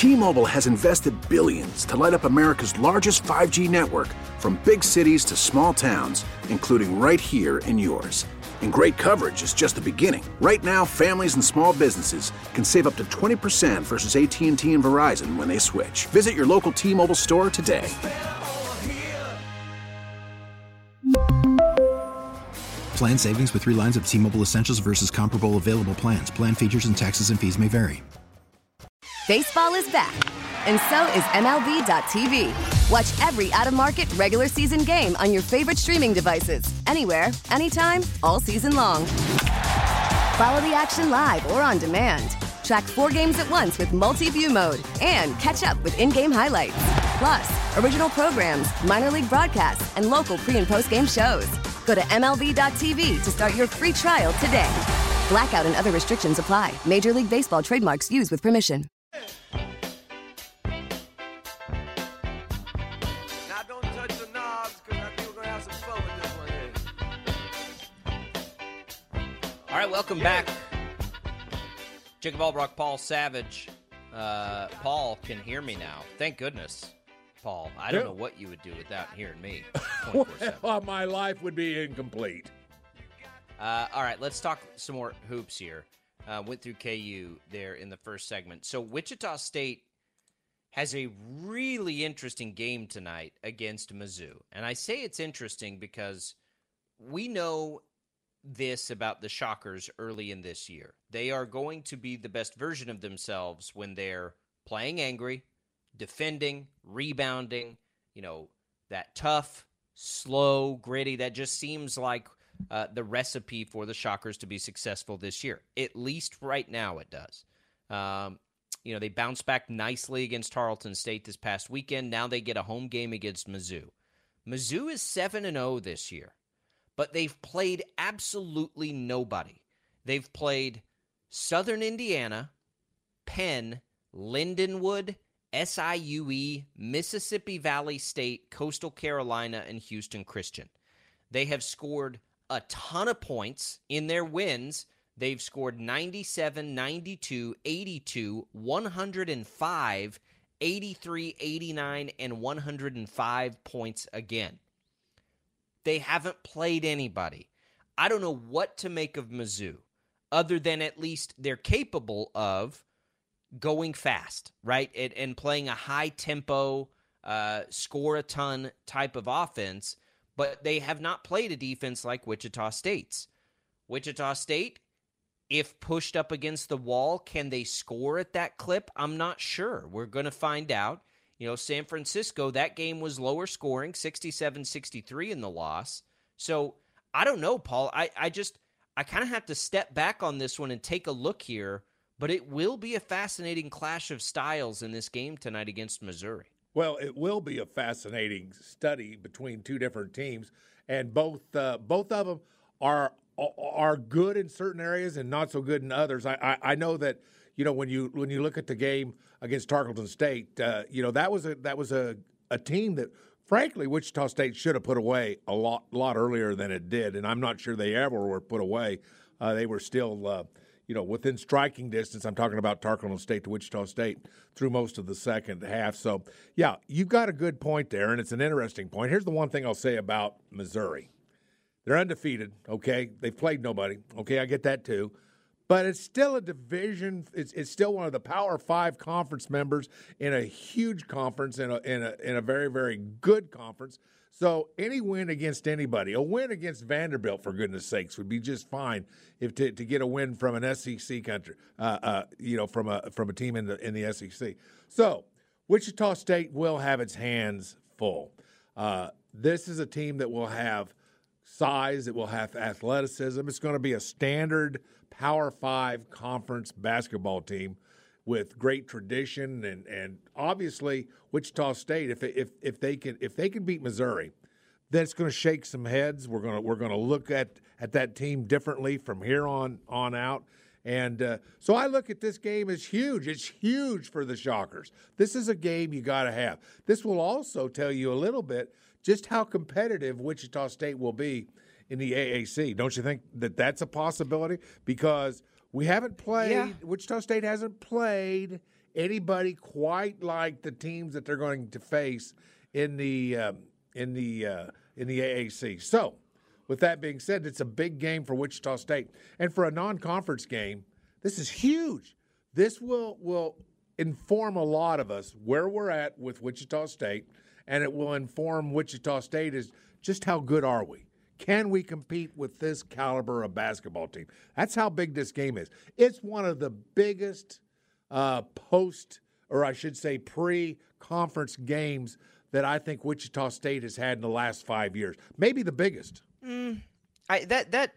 T-Mobile has invested billions to light up America's largest 5G network, from big cities to small towns, including right here in yours. And great coverage is just the beginning. Right now, families and small businesses can save up to 20% versus AT&T and Verizon when they switch. Visit your local T-Mobile store today. Plan savings with 3 lines of T-Mobile Essentials versus comparable available plans. Plan features and taxes and fees may vary. Baseball is back, and so is MLB.tv. Watch every out-of-market regular season game on your favorite streaming devices, anywhere, anytime, all season long. Follow the action live or on demand. Track 4 games at once with multi-view mode and catch up with in-game highlights. Plus, original programs, minor league broadcasts, and local pre- and post-game shows. Go to MLB.tv to start your free trial today. Blackout and other restrictions apply. Major League Baseball trademarks used with permission. Now don't touch the knobs, because I think we're going to have some fun with this one here. All right, welcome back. Jacob Albrock, Paul Savage. Paul can hear me now. Thank goodness, Paul. I don't know what you would do without hearing me. Well, my life would be incomplete. All right, let's talk some more hoops here. Went through KU there in the first segment. So Wichita State has a really interesting game tonight against Mizzou. And I say it's interesting because we know this about the Shockers early in this year. They are going to be the best version of themselves when they're playing angry, defending, rebounding, that tough, slow, gritty. That just seems like the recipe for the Shockers to be successful this year. At least right now it does. They bounced back nicely against Tarleton State this past weekend. Now they get a home game against Mizzou. Mizzou is 7-0 this year, but they've played absolutely nobody. They've played Southern Indiana, Penn, Lindenwood, SIUE, Mississippi Valley State, Coastal Carolina, and Houston Christian. They have scored a ton of points in their wins. They've scored 97, 92, 82, 105, 83, 89, and 105 points again. They haven't played anybody. I don't know what to make of Mizzou, other than at least they're capable of going fast, right? And playing a high tempo, score a ton type of offense, but they have not played a defense like Wichita State's. Wichita State, if pushed up against the wall, can they score at that clip? I'm not sure. We're going to find out. San Francisco, that game was lower scoring, 67-63 in the loss. So I don't know, Paul. I kind of have to step back on this one and take a look here, but it will be a fascinating clash of styles in this game tonight against Missouri. Well, it will be a fascinating study between two different teams, and both of them are good in certain areas and not so good in others. I know that when you look at the game against Tarleton State, that was a team that frankly Wichita State should have put away a lot earlier than it did, and I'm not sure they ever were put away. They were still within striking distance. I'm talking about Tarleton State to Wichita State through most of the second half. So, yeah, you've got a good point there, and it's an interesting point. Here's the one thing I'll say about Missouri. They're undefeated, okay? They've played nobody, okay? I get that too. But it's still a division. It's still one of the Power 5 conference members in a huge conference, in a very, very good conference. So any win against anybody, a win against Vanderbilt, for goodness sakes, would be just fine if to get a win from an SEC country, from a team in the SEC. So Wichita State will have its hands full. This is a team that will have size, it will have athleticism. It's going to be a standard Power 5 conference basketball team with great tradition, and obviously Wichita State, if they can beat Missouri, then it's going to shake some heads. We're going to look at that team differently from here on out. And so I look at this game as huge. It's huge for the Shockers. This is a game you got to have. This will also tell you a little bit just how competitive Wichita State will be in the AAC. Don't you think that that's a possibility? Because we haven't played, Wichita State hasn't played anybody quite like the teams that they're going to face in the AAC. So, with that being said, it's a big game for Wichita State, and for a non-conference game, this is huge. This will inform a lot of us where we're at with Wichita State, and it will inform Wichita State as just how good are we. Can we compete with this caliber of basketball team? That's how big this game is. It's one of the biggest pre-conference games that I think Wichita State has had in the last 5 years. Maybe the biggest. That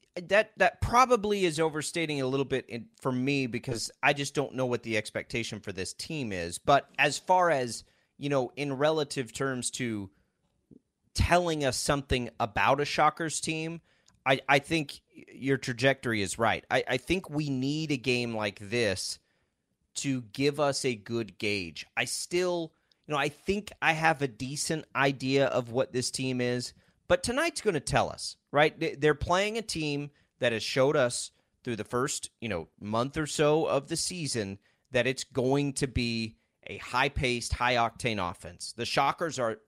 probably is overstating a little bit for me, because I just don't know what the expectation for this team is. But as far as, in relative terms to telling us something about a Shockers team, I think your trajectory is right. I think we need a game like this to give us a good gauge. I still, I think I have a decent idea of what this team is, but tonight's going to tell us, right? They're playing a team that has showed us through the first, month or so of the season that it's going to be a high-paced, high-octane offense. The Shockers are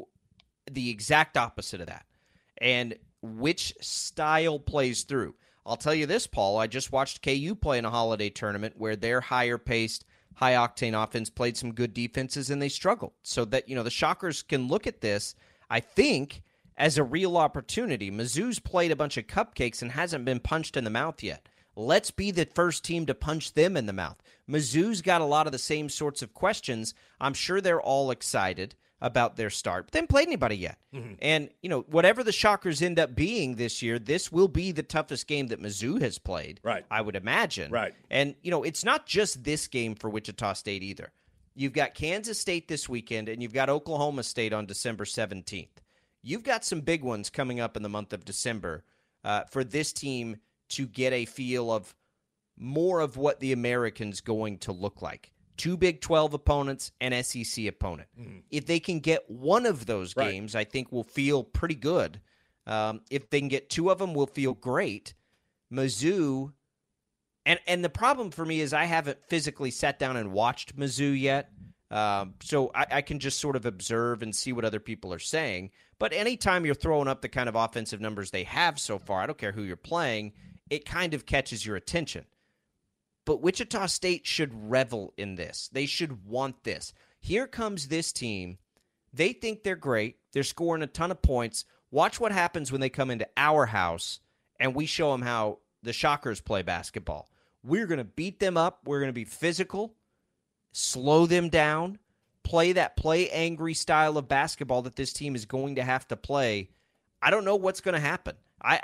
the exact opposite of that. And which style plays through? I'll tell you this, Paul. I just watched KU play in a holiday tournament where their higher-paced, high-octane offense played some good defenses, and they struggled. So that, the Shockers can look at this, I think, as a real opportunity. Mizzou's played a bunch of cupcakes and hasn't been punched in the mouth yet. Let's be the first team to punch them in the mouth. Mizzou's got a lot of the same sorts of questions. I'm sure they're all excited about their start, but they haven't played anybody yet. Mm-hmm. And, whatever the Shockers end up being this year, this will be the toughest game that Mizzou has played, right? I would imagine. Right. And, it's not just this game for Wichita State either. You've got Kansas State this weekend, and you've got Oklahoma State on December 17th. You've got some big ones coming up in the month of December for this team to get a feel of more of what the American's going to look like. 2 Big 12 opponents, and SEC opponent. Mm-hmm. If they can get one of those games, I think we'll feel pretty good. If they can get 2 of them, we'll feel great. Mizzou, and the problem for me is I haven't physically sat down and watched Mizzou yet, so I can just sort of observe and see what other people are saying. But anytime you're throwing up the kind of offensive numbers they have so far, I don't care who you're playing, it kind of catches your attention. But Wichita State should revel in this. They should want this. Here comes this team. They think they're great. They're scoring a ton of points. Watch what happens when they come into our house and we show them how the Shockers play basketball. We're going to beat them up. We're going to be physical, slow them down, play that play-angry style of basketball that this team is going to have to play. I don't know what's going to happen.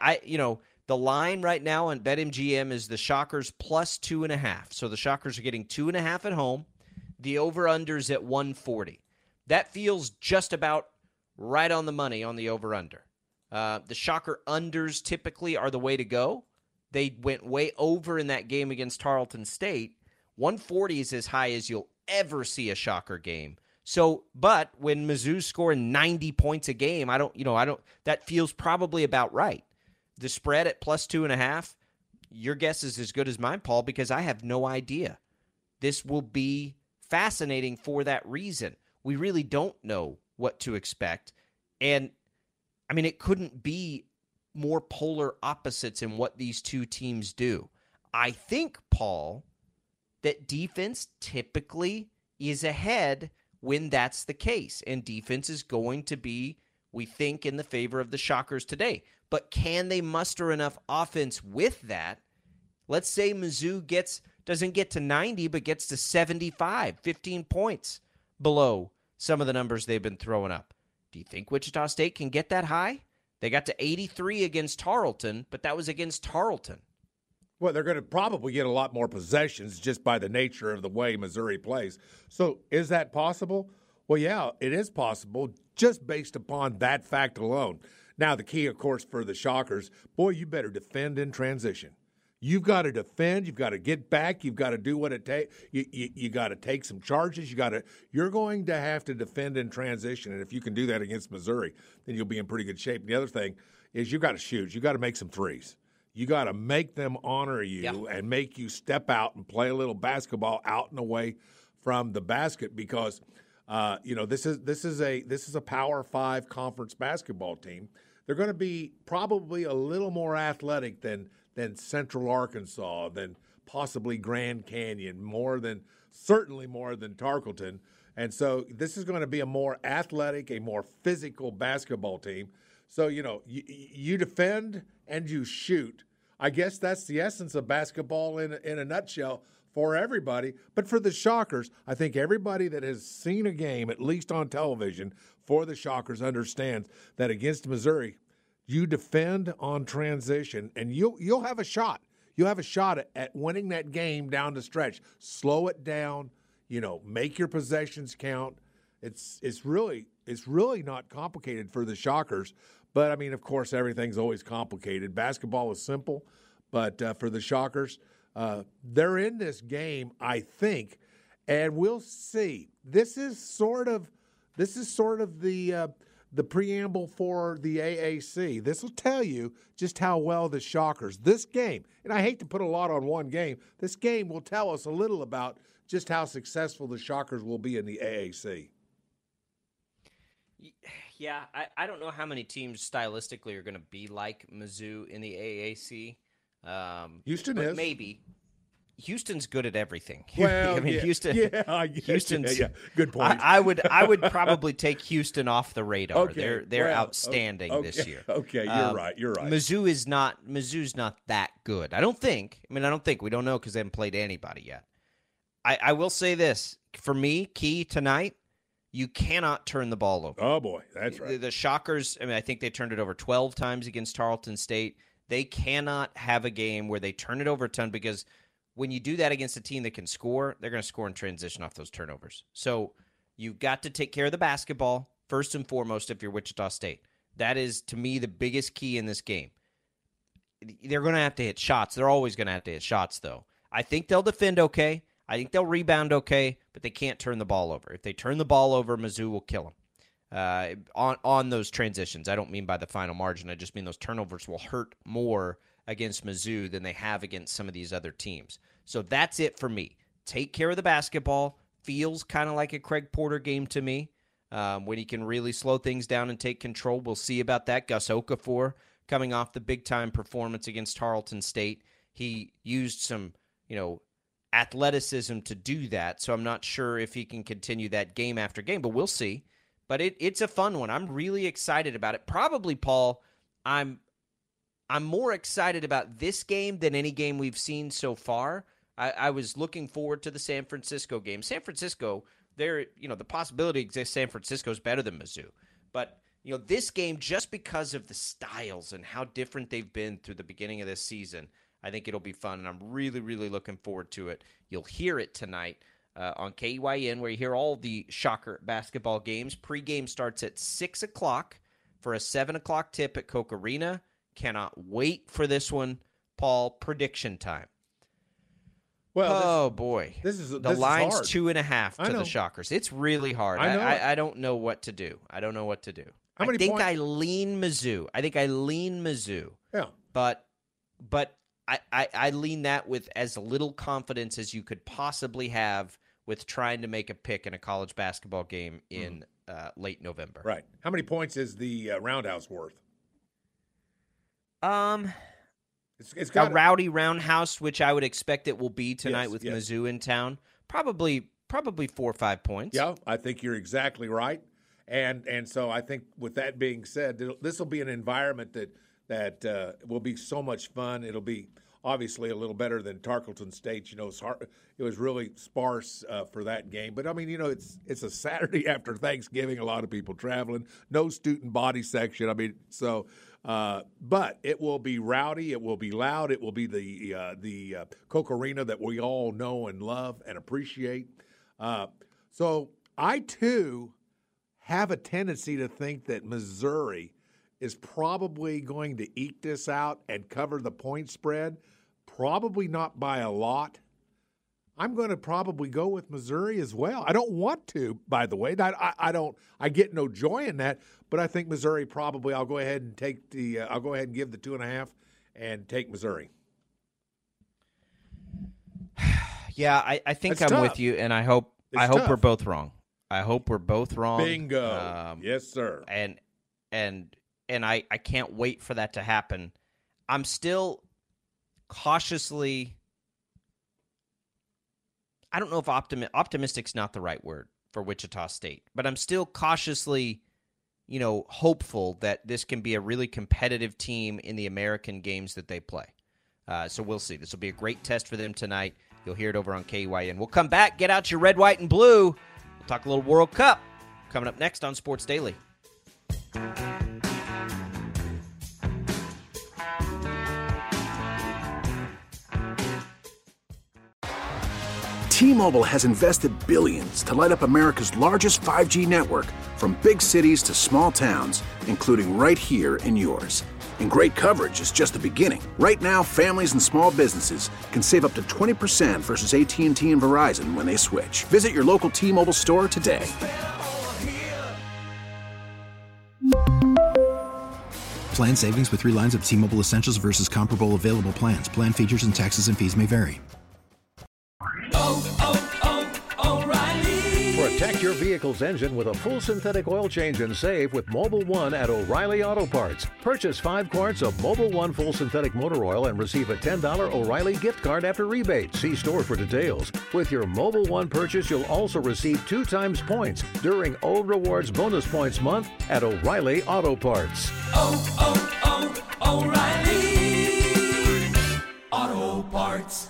The line right now on BetMGM is the Shockers plus 2.5. So the Shockers are getting 2.5 at home. The over-under's at 140. That feels just about right on the money on the over-under. The Shocker unders typically are the way to go. They went way over in that game against Tarleton State. 140 is as high as you'll ever see a Shocker game. So, but when Mizzou's scoring 90 points a game, that feels probably about right. The spread at plus 2.5, your guess is as good as mine, Paul, because I have no idea. This will be fascinating for that reason. We really don't know what to expect. And, it couldn't be more polar opposites in what these two teams do. I think, Paul, that defense typically is ahead when that's the case. And defense is going to be, we think, in the favor of the Shockers today. But can they muster enough offense with that? Let's say Mizzou doesn't get to 90, but gets to 75, 15 points below some of the numbers they've been throwing up. Do you think Wichita State can get that high? They got to 83 against Tarleton, but that was against Tarleton. Well, they're going to probably get a lot more possessions just by the nature of the way Missouri plays. So is that possible? Well, yeah, it is possible just based upon that fact alone. Now, the key, of course, for the Shockers, boy, you better defend in transition. You've got to defend. You've got to get back. You've got to do what it takes. You got to take some charges. You're going to have to defend in transition. And if you can do that against Missouri, then you'll be in pretty good shape. And the other thing is you've got to shoot. You've got to make some threes. You got to make them honor you and make you step out and play a little basketball out and away from the basket because this is a Power 5 conference basketball team. They're going to be probably a little more athletic than Central Arkansas, than possibly Grand Canyon, certainly more than Tarkleton. And so this is going to be a more athletic, a more physical basketball team. So, you defend and you shoot. I guess that's the essence of basketball in a nutshell for everybody. But for the Shockers, I think everybody that has seen a game, at least on television, for the Shockers understands that against Missouri, you defend on transition and you'll have a shot. You'll have a shot at winning that game down the stretch. Slow it down, make your possessions count. It's really not complicated for the Shockers. But, I mean, of course, everything's always complicated. Basketball is simple, but for the Shockers, they're in this game, I think, and we'll see. This is sort of the preamble for the AAC. This will tell you just how well the Shockers, this game, and I hate to put a lot on one game, this game will tell us a little about just how successful the Shockers will be in the AAC. Yeah, I don't know how many teams stylistically are going to be like Mizzou in the AAC. Houston is. Maybe. Houston's good at everything. Well, I mean, yeah, Houston's. Yeah. Good point. I would probably take Houston off the radar. Okay, They're outstanding this year. Okay, you're right. Mizzou's not that good. I don't think. We don't know because they haven't played anybody yet. I will say this. For me, key tonight, you cannot turn the ball over. Oh, boy. That's right. The Shockers, I think they turned it over 12 times against Tarleton State. They cannot have a game where they turn it over a ton because when you do that against a team that can score, they're going to score in transition off those turnovers. So you've got to take care of the basketball first and foremost if you're Wichita State. That is, to me, the biggest key in this game. They're going to have to hit shots. They're always going to have to hit shots, though. I think they'll defend okay. I think they'll rebound okay, but they can't turn the ball over. If they turn the ball over, Mizzou will kill them on those transitions. I don't mean by the final margin. I just mean those turnovers will hurt more against Mizzou than they have against some of these other teams. So that's it for me. Take care of the basketball. Feels kind of like a Craig Porter game to me when he can really slow things down and take control. We'll see about that. Gus Okafor coming off the big-time performance against Tarleton State. He used some, athleticism to do that, so I'm not sure if he can continue that game after game, but we'll see. But it's a fun one. I'm really excited about it. Probably, Paul, I'm more excited about this game than any game we've seen so far. I was looking forward to the San Francisco game. San Francisco, the possibility exists San Francisco is better than Mizzou. But, this game, just because of the styles and how different they've been through the beginning of this season, I think it'll be fun, and I'm really, really looking forward to it. You'll hear it tonight on KYN, where you hear all the Shocker basketball games. Pre-game starts at 6 o'clock for a 7 o'clock tip at Koch Arena. Cannot wait for this one. Paul, prediction time. Well, boy. The line's hard. 2.5 to the Shockers. It's really hard. I don't know what to do. I think I lean Mizzou. Yeah. But I lean that with as little confidence as you could possibly have with trying to make a pick in a college basketball game in late November. Right. How many points is the Roundhouse worth? It's got a rowdy Roundhouse, which I would expect it will be tonight Yes, with yes. Mizzou in town. Probably 4 or 5 points. Yeah, I think you're exactly right. And so I think with that being said, this will be an environment that will be so much fun. It'll be obviously a little better than Tarkleton State. It was really sparse for that game. But, it's a Saturday after Thanksgiving, a lot of people traveling, no student body section. But it will be rowdy. It will be loud. It will be the Koch Arena that we all know and love and appreciate. So I, too, have a tendency to think that Missouri is probably going to eke this out and cover the point spread, probably not by a lot. I'm going to probably go with Missouri as well. I don't want to, by the way. I get no joy in that, but I think Missouri probably. I'll go ahead and give the 2.5 and take Missouri. Yeah, I think That's I'm tough. with you, and I hope It's we're tough. both wrong. I hope we're both wrong. Bingo. Yes, sir. And I can't wait for that to happen. I'm still cautiously, I don't know if optimistic's not the right word for Wichita State, but I'm still cautiously, hopeful that this can be a really competitive team in the American games that they play. So we'll see. This will be a great test for them tonight. You'll hear it over on KYN. We'll come back, get out your red, white, and blue. We'll talk a little World Cup coming up next on Sports Daily. T-Mobile has invested billions to light up America's largest 5G network, from big cities to small towns, including right here in yours. And great coverage is just the beginning. Right now, families and small businesses can save up to 20% versus AT&T and Verizon when they switch. Visit your local T-Mobile store today. Plan savings with 3 lines of T-Mobile Essentials versus comparable available plans. Plan features and taxes and fees may vary. Protect your vehicle's engine with a full synthetic oil change and save with Mobil 1 at O'Reilly Auto Parts. Purchase 5 quarts of Mobil 1 full synthetic motor oil and receive a $10 O'Reilly gift card after rebate. See store for details. With your Mobil 1 purchase, you'll also receive 2 times points during O Rewards Bonus Points Month at O'Reilly Auto Parts. O'Reilly Auto Parts.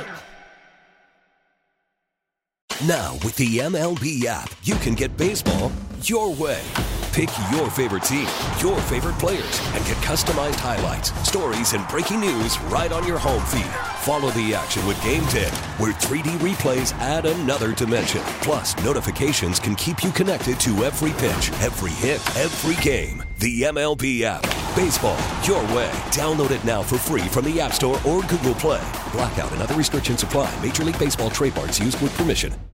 Now, with the MLB app, you can get baseball your way. Pick your favorite team, your favorite players, and get customized highlights, stories, and breaking news right on your home feed. Follow the action with Game 10, where 3D replays add another dimension. Plus, notifications can keep you connected to every pitch, every hit, every game. The MLB app. Baseball your way. Download it now for free from the App Store or Google Play. Blackout and other restrictions apply. Major League Baseball trademarks used with permission.